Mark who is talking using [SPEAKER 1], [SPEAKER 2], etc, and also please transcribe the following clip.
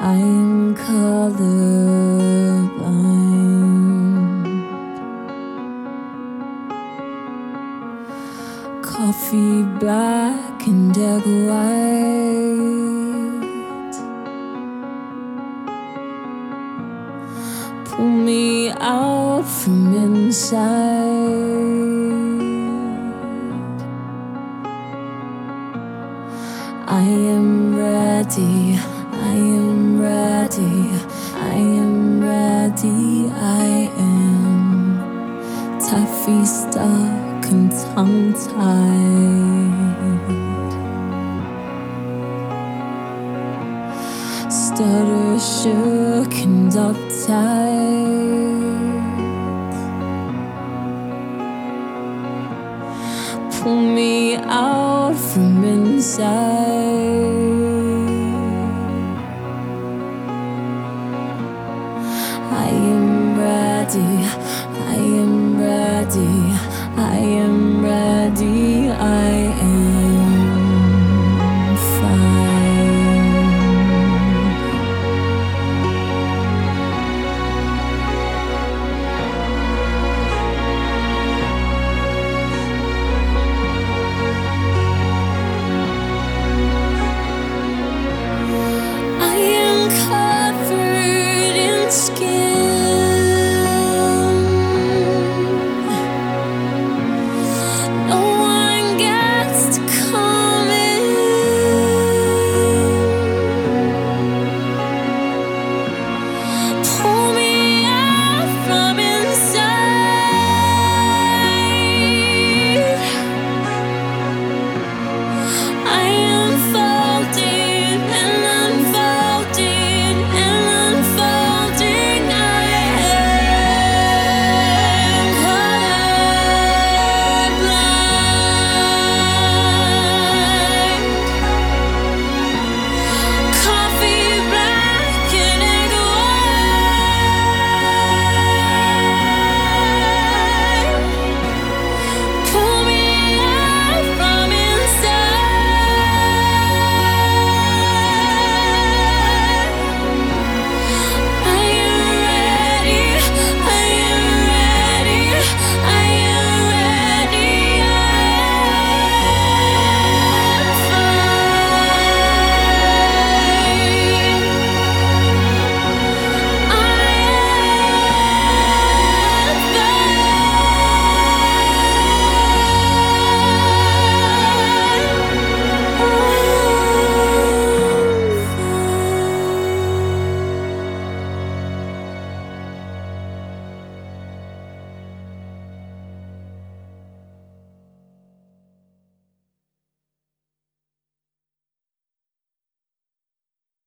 [SPEAKER 1] I am colorblind. Coffee black and egg white. Pull me out from inside. I am ready, I am ready, I am ready, I am taffy stuck and tongue-tied. Stutter shook and uptight. Pull me out from inside.